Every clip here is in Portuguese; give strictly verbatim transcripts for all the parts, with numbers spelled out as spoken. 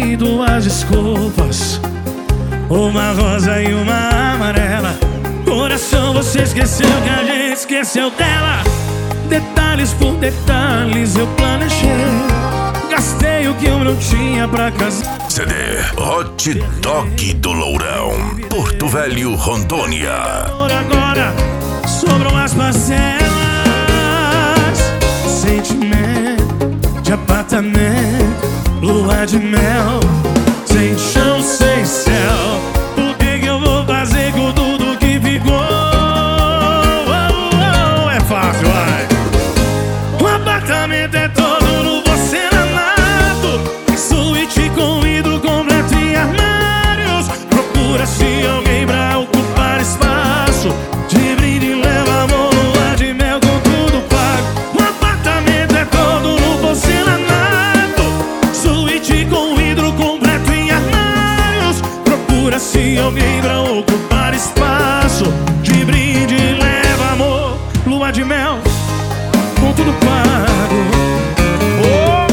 e duas desculpas, uma rosa e uma amarela. Coração, você esqueceu que a gente esqueceu dela. Detalhes por detalhes eu planejei, gastei o que eu não tinha pra casar. C D Hot Dog do Lourão, Porto Velho, Rondônia. Por agora sobram as parcelas, sentimento de apartamento, lua de mel, sem chão, sem céu. O que que eu vou fazer com tudo que ficou? Oh, oh, é fácil, vai. O apartamento é todo no porcelanato, suíte com vidro completo e armários. Procura-se alguém pra ocupar espaço, de brinde leva amor, lua de mel com tudo pago. O apartamento é todo no porcelanato, suíte com vidro completo e armários. Procura-se alguém pra ocupar espaço, de brinde leva amor, lua de mel com tudo pago. Oh!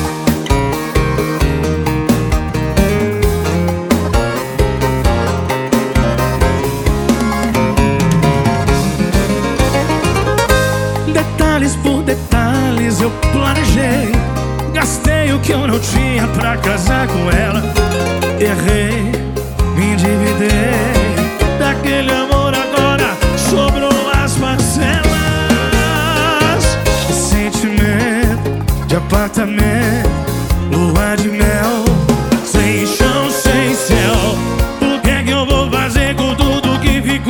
Detalhes por detalhes eu planejei, gastei o que eu não tinha pra casar com ela. Errei, me endividei daquele amor, agora sobrou as parcelas. Sentimento de apartamento, lua de mel, sem chão, sem céu. O que é que eu vou fazer com tudo que ficou?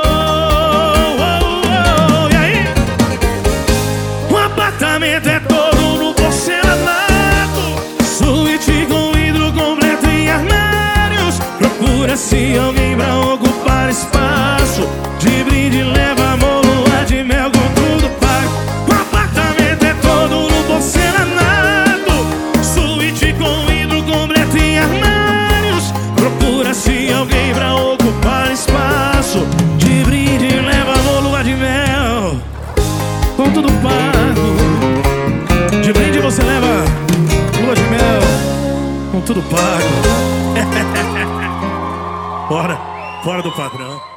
Oh, oh, e aí? O apartamento é todo no porcelanato, suíte com vidro completo e armários. Procura-se alguém pra ocupar espaço, de brinde leva amor, lua de mel com tudo pago. O apartamento é todo no porcelanato, suíte com vidro completo e armários. Procura-se alguém pra ocupar espaço, de brinde leva amor, lua de mel com tudo pago. De brinde você leva lua de mel com tudo pago. Fora, fora do padrão.